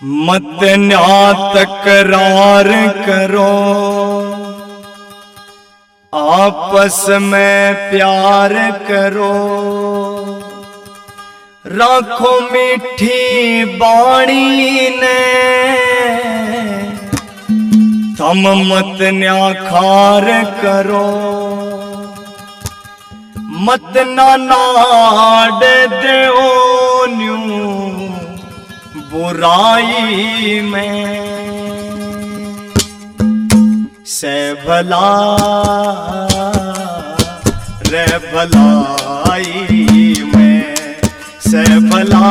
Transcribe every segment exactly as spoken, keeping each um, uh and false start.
मत न्या तकरार करो, आपस में प्यार करो, राखो मीठी बाणी ने, थम मत न्या खार करो। मत ना नाड देओ न्यू बुराई में, से भला रे भलाई में, से भला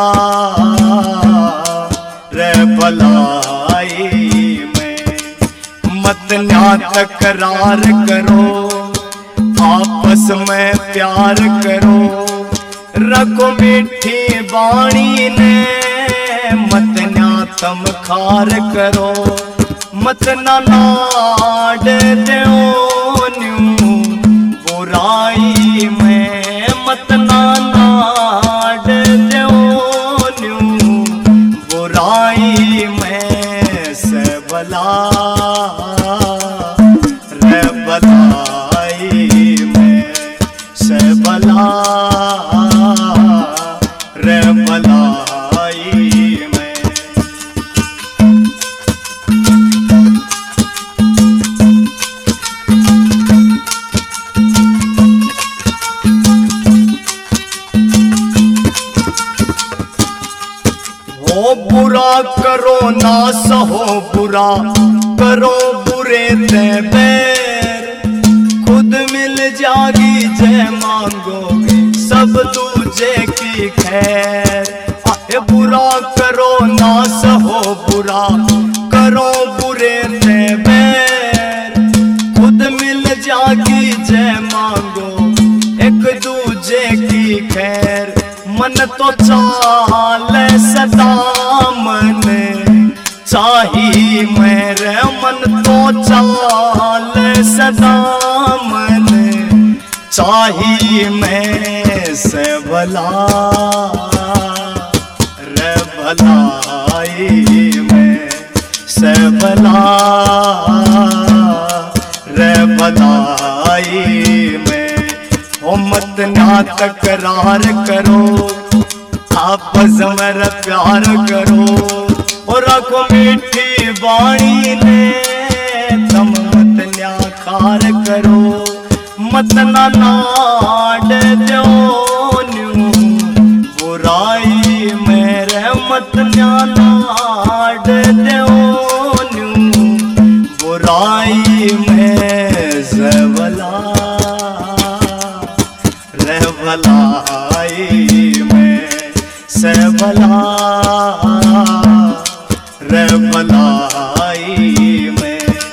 रे भलाई में। मत न्या तकरार करो, आपस में प्यार करो, रखो मीठी बाणी ने, मत न्या तम खार करो। मत ना नाड देओ न्यू बुराई में, मत ना नाड देओ न्यू बुराई में, से भला रे भलाई में, से भला रे भलाई में। हो बुरा करो ना सहो बुरा, करो बुरे ते बैर, खुद मिल जागी जय मांगोगे सब दूजे की खैर। आए बुरा करो ना सहो बुरा, करो बुरे ते बैर, खुद मिल जागी जय मांगो एक दूजे की खैर। मन तो चाल सदा मन चाही मेरे, मन तो चाल सदा मन चाही मैं, से भला रे भलाई में, से भला रे भलाई में। ओ मत न्या तकरार करो, आपस में प्यार करो, और रखो मीठी बाणी ने, तम मत न्या खार करो। मत ना नाड देओ न्यू बुराई मेरे, मत न्या नाड देओ न्यू बुराई में, से भला रे भलाई में, से भला रे भलाई में।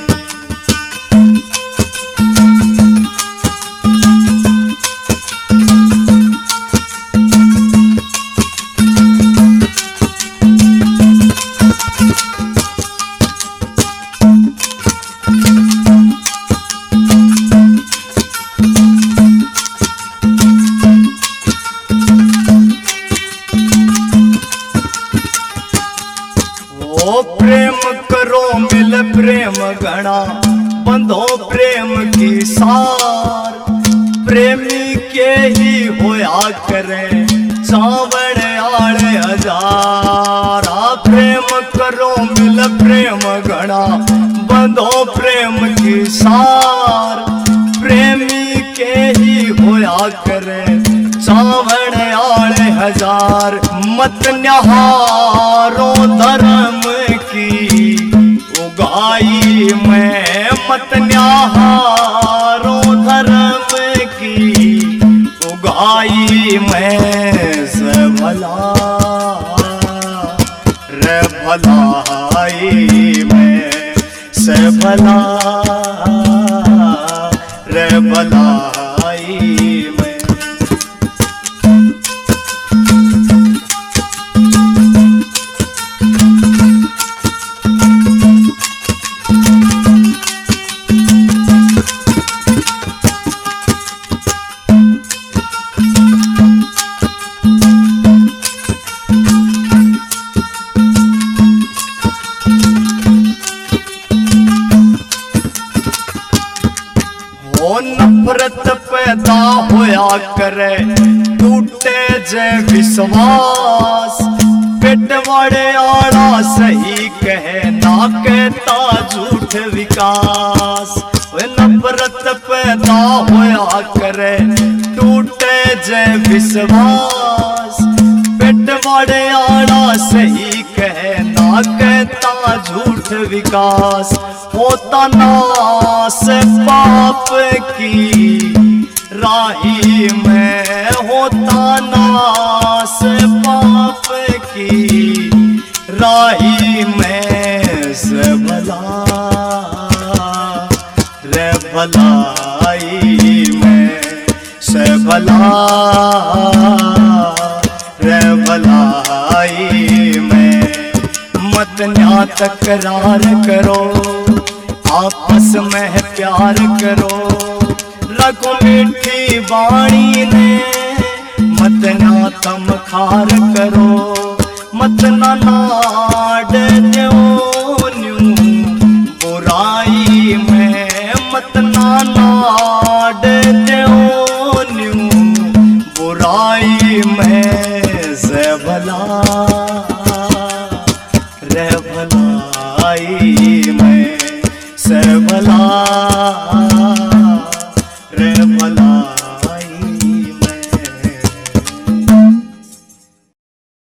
ओ प्रेम करो मिल प्रेम घना, बंधो प्रेम की सार, प्रेमी के ही होया करे चावड़ आड़े हजार। आ प्रेम करो मिल प्रेम घना, बंधो प्रेम की सार, प्रेमी के ही होया करे चावड़ आड़े हजार। मत न्याहारो धर्म की उगाई में, मत न्याहारो धर्म की उगाई में, से भला रे भलाई में, से भला रे भलाई में। नफरत पैदा होया करे, टूटे जे विश्वास। पेट वाले आड़ा सही कहे, ना कहता झूठ विकास। वे नफरत पैदा होया करे, टूटे जे विश्वास। पेट वाले आड़ा सही कहे, ना कहता झूठ विकास। होता नास पाप की राही में, होता नास पाप की राही में। से भला रे भलाई में, से भला रे भलाई में। मत न्या तकरार करो, आपस में प्यार करो। रखो मीठी वाणी ने, मत ना तम खार करो। मत ना नाड द्यो न्यू बुराई में, मत ना नाड द्यो न्यू बुराई में। से भला रे भलाई में, से भला रे भला।